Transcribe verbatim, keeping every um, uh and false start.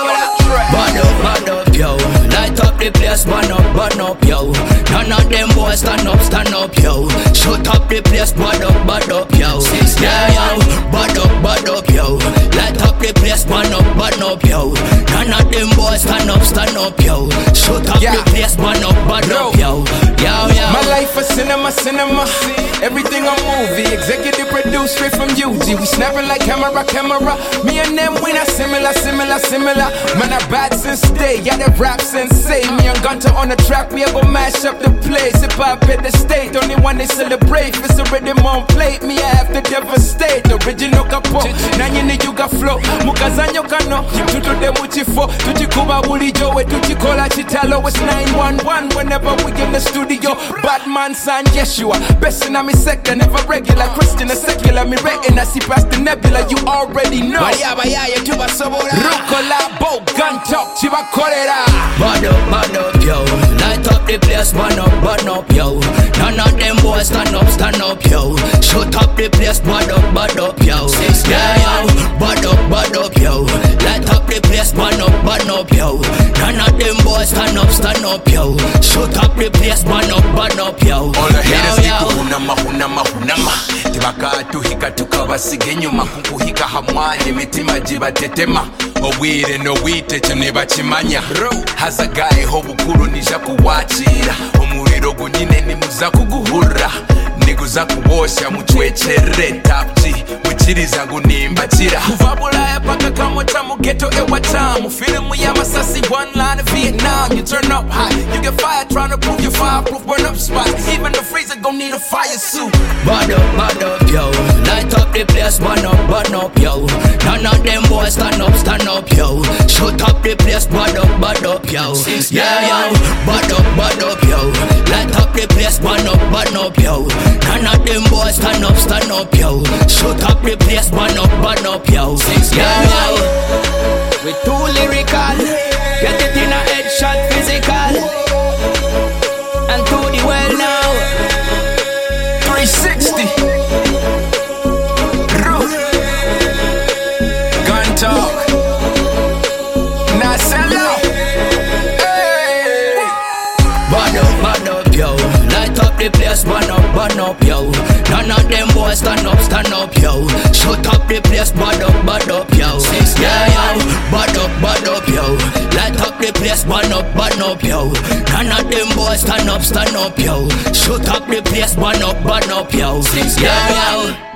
Bad up, bad up, yo. Light up the place, burn up, burn up, yo. None of them boys stand up, stand up, yo. Shut up the place, bad up, bad up, yo. Yeah, yo. Bad up, bad up, yo. Light up the place, burn up, burn up, yo. None of them boys stand up, stand up, yo. Shut up yeah. the place, burn up, burn up, yo. Yo, yo. My life a cinema, cinema. Everything a movie. Executive produced straight from U G. We snapping like camera, camera. Me and them we not similar, similar, similar. Man I bad since day, yeah that rap sensei. Me and Gunter on the track, we a go mash up the place. If I at the state, only one they celebrate. If it's a rhythm on plate, me I have to devastate. Original capo, nanyine yuga flow. Mukazanyo kano, tutu de muchifo. Tuchikuba bulijo, we tuchikola chitalo. It's nine one one whenever we in the studio. Batman son Yeshua, best in my sector, never regular. Christian and secular, me rating, I see past the nebula, you already know. Baya baya ya tuba sobora. Rukola, bo, gun talk, chiva kolera. Bad up, bad up, yo. Light up the place, burn up, burn up, yo. None of them boys stand up, stand up, yo. Shut up the place, bad up, bad up, yo. Yeah, yo. Bad up, bad up, yo. Light up the place, burn up, burn up, yo. None of them boys stand up, stand up, yo. Shut up the place, burn up, burn up, yo. All the haters ni kuhunama, hunama, hunama. Tibaka tuhika tukabasiga enyuma. Kunkuhika hamwanye mitima jibatetema. Owire no wite kyo nebakimanya. Hazagayeho bukuru nija kuwakira. Omuriro gunyine nimuza kuguhura. Niguza kubosha mutwekere Top G mukiriza ngo nimbakira. Kuva Bulaya paka Kamota mu ghetto ewatamu. Filimu y'amasasi one line of Vietnam. You turn up high, you get fired trying to prove you're fireproof. Burn up spots, even the freezer gon' need a fire suit. Bad up, bad up, yo. Light up the place, burn up, burn up, yo. None of them boys stand up, stand up, yo. Shut up the place, bad up, bad up, yo. Yeah, yo. Bad up, bad up, yo. Light up the place, burn up, burn up, yo. None of them boys stand up, stand up, yo. Shut up the place, burn up, burn up, yo. Yeah, yo. We too lyrical. Get it in a headshot, physical. And to the well now. three sixty. Root. Gun talk. Now sell out. Hey. Bad up, bad up, yo. Light up the place, burn up, burn up, yo. None of them boys stand up, stand up, yo. Shut up the place, bad up, bad up, yo. Yeah, yo. Bad up, bad up, yo. Light up the place, burn up, burn up, yo. None of them boys stand up, stand up, yo. Shut up the place, burn up, burn up, yo. Yeah, yo.